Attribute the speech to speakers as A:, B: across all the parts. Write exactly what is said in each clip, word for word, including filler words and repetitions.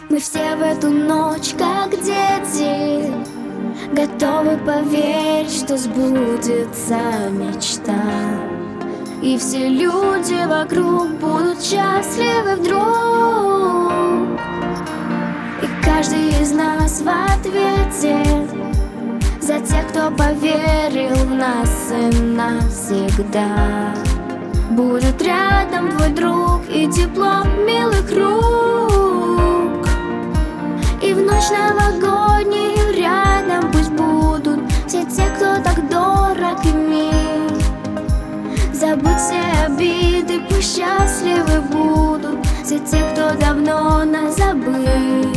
A: Мы все в эту ночь, как дети, готовы поверить, что сбудется мечта. И все люди вокруг будут счастливы вдруг. И каждый из нас в ответе за тех, кто поверил в нас и навсегда. Будет рядом твой друг и тепло милых рук. И в ночь новогоднюю рядом пусть будут все те, кто так дорог и мил. Забудь все обиды, пусть счастливы будут все те, кто давно нас забыл.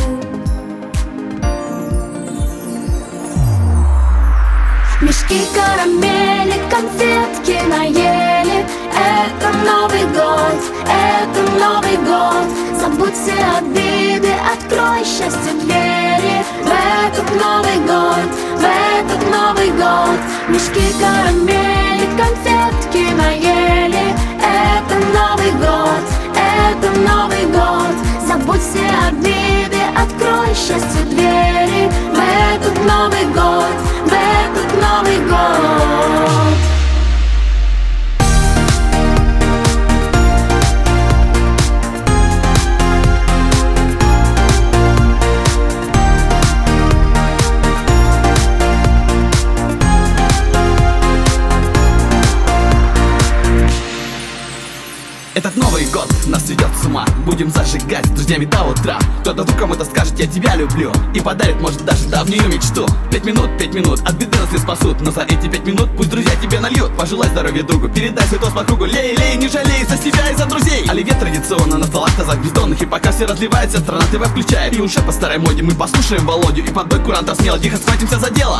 A: Мешки, карамели, конфетки наели. Это Новый год, это Новый год. Забудь все обиды, открой счастью двери. В этот Новый год, в этот Новый год. Мешки, карамели, конфетки наели. Это Новый год, это Новый год. Забудь все обиды, открой счастью двери. В этот Новый год, в этот Новый год.
B: Этот Новый год нас ведет с ума. Будем зажигать с друзьями до утра. Кто-то вдруг кому-то скажет: я тебя люблю, и подарит, может, даже давнюю мечту. Пять минут, пять минут, от беды нас не спасут. Но за эти пять минут пусть друзья тебе нальют. Пожелай здоровья другу, передай свой тост по кругу. Лей, лей, не жалей за себя и за друзей. Оливье традиционно на столах тазах бездонных. И пока все разливаются, страна ТВ включает. И уже по старой моде мы послушаем Володю. И под бой курантов смело тихо схватимся за дело.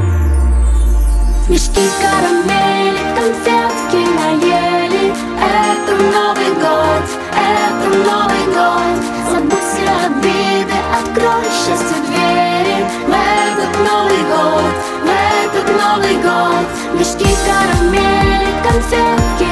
A: Мешки, карамели, конфетки наели. Это Новый год, это Новый год. Забудь все обиды, открой счастью двери. В этот Новый год, в этот Новый год. Мешки, карамели, конфетки